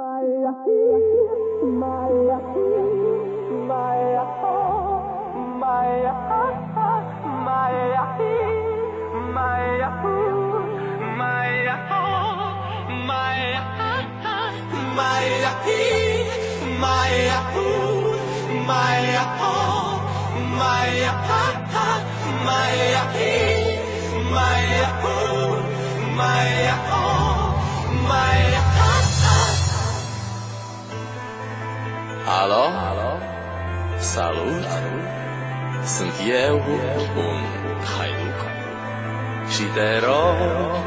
Alo? Salut! Sunt eu, un haiduc, și te rog,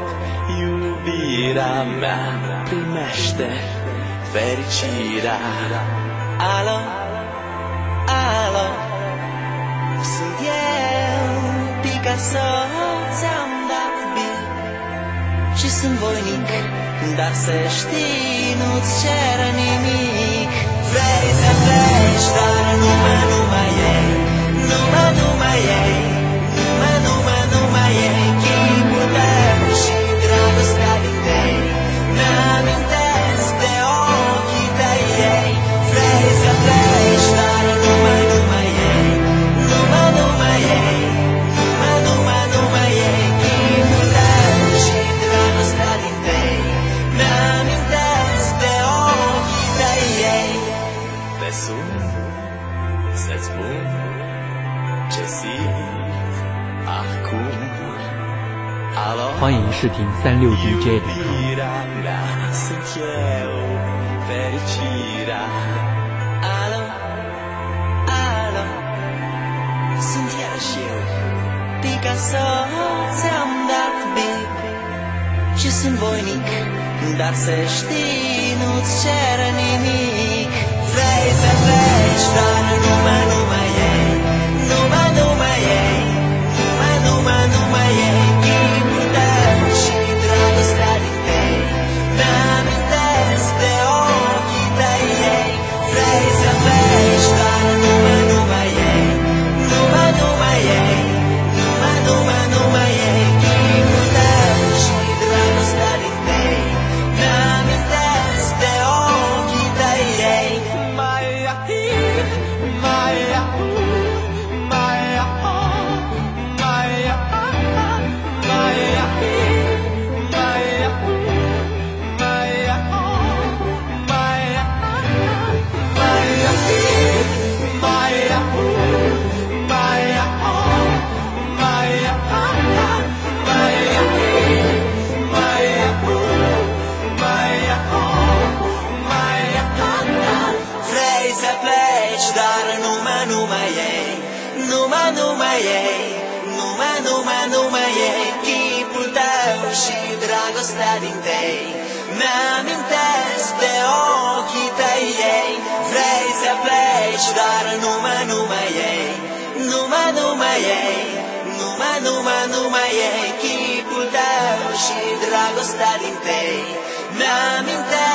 iubirea mea, primește fericirea. Alo? Alo? Sunt eu, Picasso, ți-am dat bil și sunt voinic, dar să știi, nu-ți cer nimic. Vrei să pleci, dar numai ei, numai ei, numai ei, chipul tău și dragostea din tei, mi-amintesc de ochii tăi ei. Vrei să pleci, dar numai ei, numai ei, numai ei, chipul tău și dragostea din tei, mi-amintesc de ochii tăi ei. Te sun să-ți spun ce simt acum. Alo? 欢迎试听36DJ.com。 Sunt eu, fericirea. Alo? Alo? Sunt iarăși eu, Picasso, ți-am dat bil și sunt voinic, dar să știi, nu-ți cer nimic. Vrei să pleci, dar numai ei, numai ei, numai ei, chipul tău și dragostea din tei, mi-amintesc de ochii tăi ei. Vrei să pleci, dar numai ei, numai ei, numai ei, chipul tău și dragostea din tei, mi-amintesc de ochii tăi ei. Dar numai ei, numai ei, chipul tău și dragostea din tei, mi-amintesc de ochii tăi ei. Vrei să pleci, dar numai ei, numai ei, numai ei, chipul tău și dragostea din tei, mi-amintesc